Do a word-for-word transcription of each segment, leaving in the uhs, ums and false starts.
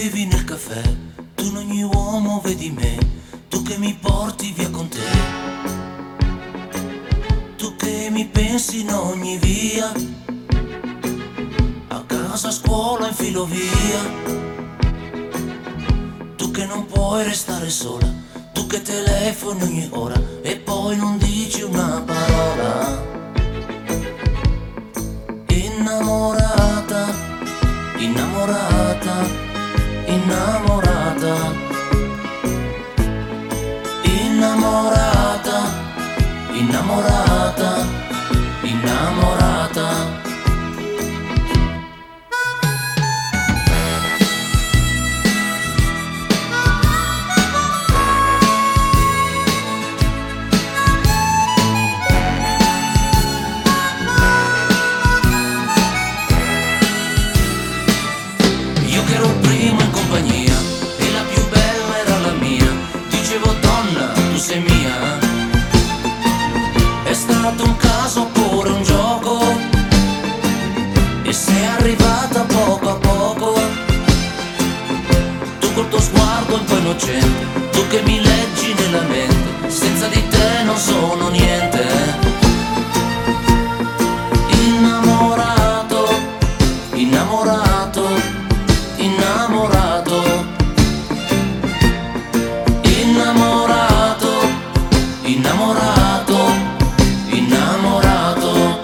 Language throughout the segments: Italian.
bevi nel caffè, tu in ogni uomo vedi me, tu che mi porti via con te, tu che mi pensi in ogni via, a casa, a scuola, in filovia, tu che non puoi restare sola, tu che telefoni ogni ora e poi non dici una parola. Innamorata, innamorata, innamorata, innamorata, innamorata, innamorata. Io che ero il primo in compagnia e la più bella era la mia, dicevo donna tu sei mia, è stato un caso pure un gioco e sei arrivata poco a poco, tu col tuo sguardo un po' innocente, tu che mi leggi nella mente, senza di te non sono niente. Innamorato, innamorato, innamorato, innamorato, innamorato, innamorato.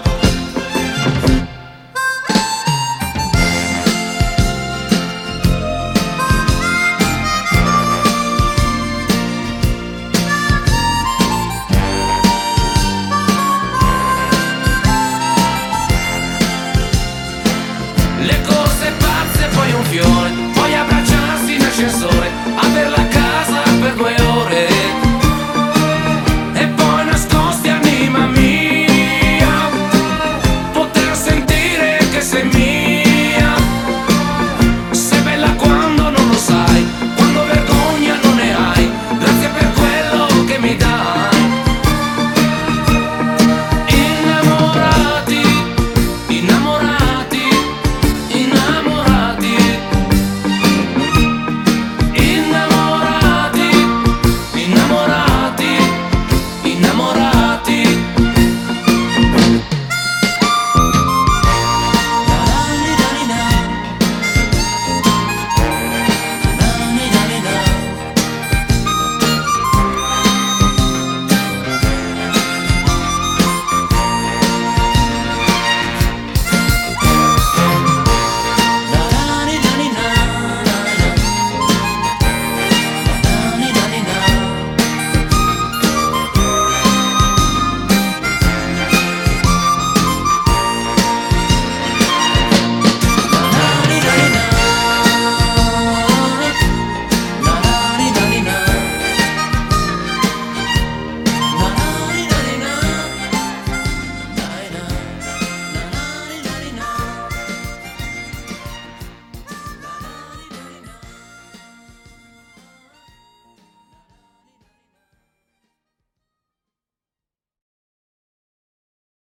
Le corse pazze, poi un fiore, poi abbracciarsi in ascensore.